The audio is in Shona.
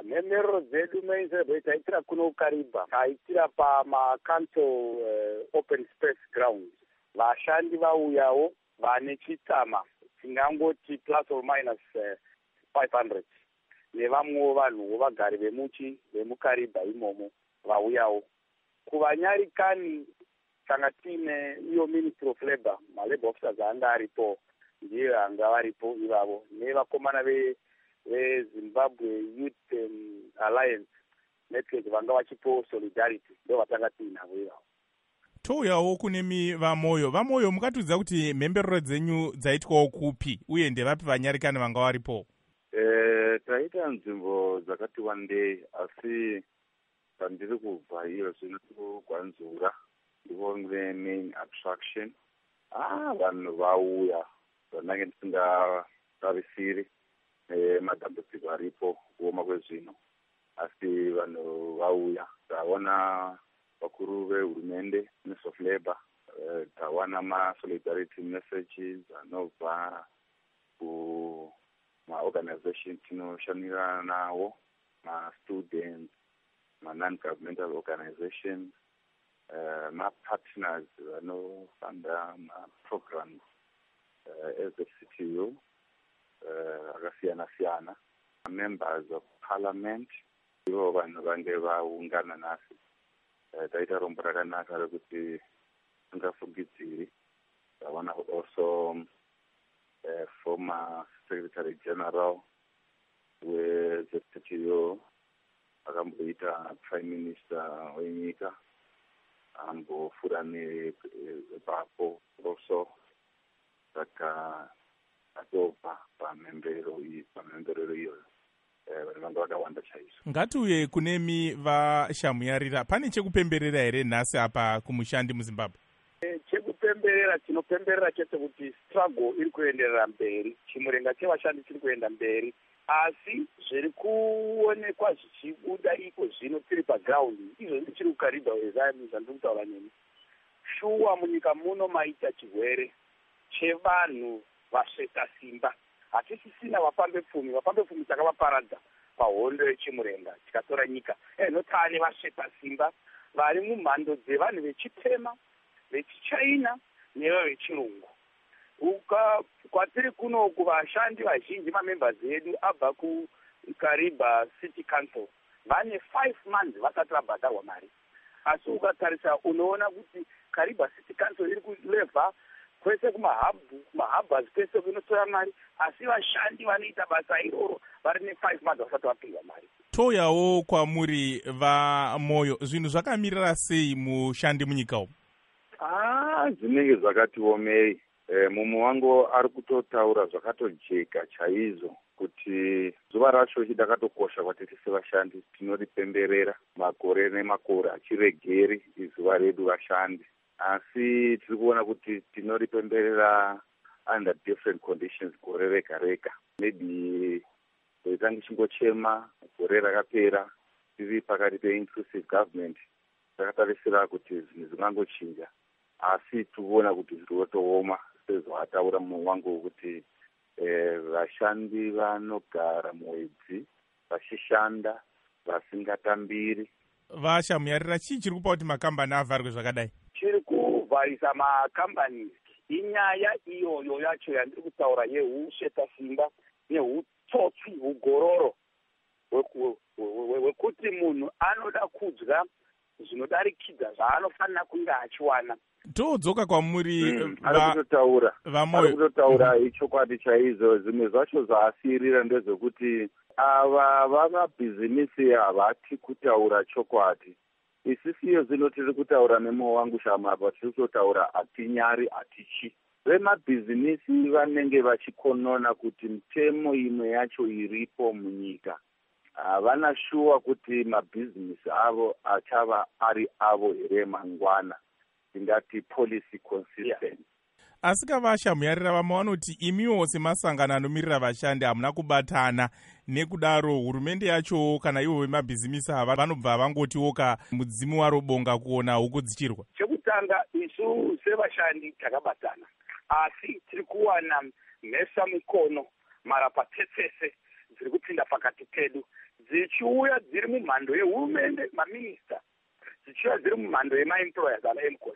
Mhemberero dzedu mainzerwe taitira kuno Kariba, taitira pama-council open space grounds. Vashandi vauyawo vane chitsama tingangoti plus or minus 500. Nevamwewo vanhuwo vagari vemukariba imomo vauyawo. Kuvanyarikani tanga tiine iyo Ministry of Labour, ma-labor officers anga aripo, ndiyo anga varipo ivavo, nevakomana veZimbabwe Youth Alliance Network vanga vachipo solidarity, ndo vatanga tiinavo ivavo. Touyawo kune vamoyo mukatudza kuti mhemberero dzenyu dzaitwawo kupi uye ndevapi vanyarikani vanga varipo? Taita nzvimbo dzakati wandei, asi pandiri kubva iyo zvino kuGwanzura ndiko nge main attraction. Vanhu vauya vanenge ndisingatarisiri madambudziko aripo kuoma kwezvino, asi vanhu vauya. Taona vakuru vehurumende, Ministry of Labour, tawana ma-solidarity messages anobva ma-organization tinoshanira nawo, ma-students, ma-non-governmental organizations, ma-partners vanofanda ma-programs ezectu akasiyana-siyana, members of parliament, ivo vanhu vange vaungana nasi. Taita rombo rakanaka rekuti tingafungidziri. Tawana also former Secretary General wezectu akamboita Prime Minister wenyika, ambofura nepapo also, saka atobva pamhemberero iyoyo. Vanhu vakawanda chaizvo. Ngatiuye kunemi vashamuyarira, pane chekupemberera here nhasi apa kumushandi muZimbabwe? Chekupemberera, tinopemberera chete kuti struggle iri kuenderera mberi, chimurenga chevashandi chiri kuenda mberi, asi zviri kuonekwa zvichibuda iko zvino tiri paground, izvo ndichiri kuKariba zvandiri kutaura nemi. Shuwa munyika muno maita chirwere chevanhu vasveta simba. Hatisisina vapambe pfumi takavaparadza pahondo yechimurenga tikatora nyika. Notane vasveta simba vari mumhando dzevanhu vechitema, vechichina neva vechirungu. Kwatiri kunoku vashandi vazhinji mamembers edu abva kuKariba City Council vane 5 months vasati vabhadharwa mari. Asi ukatarisa unoona kuti Kariba City Council iri kulevha kwese kumahabhas kwese kunotora mari, asi vashandi vanoita basa iroro vari ne5 months vasati vapihwa mari. Touyawo kwamuri vamoyo, zvinhu zvakamirira sei mushandi munyika umu? Zvinenge zvakati omei. Mumwe wangu ari kutotaura zvakatojeka chaizvo kuti zuva racho chidakatokosha kwatiri sevashandi, tinoripemberera makore nemakore achiregeri izuva redu vashandi. Asi tiri kuona kuti tinoripemberera under different conditions gore rega rega. Maybe toitange chingochema gore rakapera tiri pakati pe-inclusive government, takatarisira kuti zvinhu zvingangochinja, asi tikuona kuti zviri kutooma sezvataura mumwe wangu wekuti vashandi vanogara mwedzi vachishanda vasingatambiri. Vashamuyarira, chii chiri kupa kuti makambani avharwe zvakadai? Chiri kuvharisa makambani inyaya iyoyo yacho yandiri kutaura yehusheta simba nehutsotsi hugororo hwekuti munhu anoda kudya zvinodarikidza zvaanofanira kunge achiwana. Todzoka kwamuri ari kutotaura ichokwadi chaizvo. Zvimwe zvacho zvaasirira ndezvekuti ava vamabhizimisi havati kutaura chokwadi. Isisiyo zvino tiri kutaura nemwoyo wangu shamaba, tiri kutotaura hatinyari hatichi. Vemabhizimisi vanenge vachikonona kuti mitemo imwe yacho iripo munyika havana shuwa kuti mabhizimisi avo achava ari avo here mangwana, tingati policy consistent. Asi kavashamuyarira vamwe vanoti imiwo semasangano anomirira vashandi hamuna kubatana, nekudaro hurumende yacho kana ivo vemabhizimisi ava vanobva vangotiwoka mudzimu waro bonga kuona huku dzichirwa. Chekutanga isu sevashandi takabatana, asi tiri kuwana mhesa mikono marapatsetsese dziri kupinda pakati pedu dzichiuya dziri mumhando yehurumende, maminista, dzichiuya dziri mumhando yemaemployers ana emcos,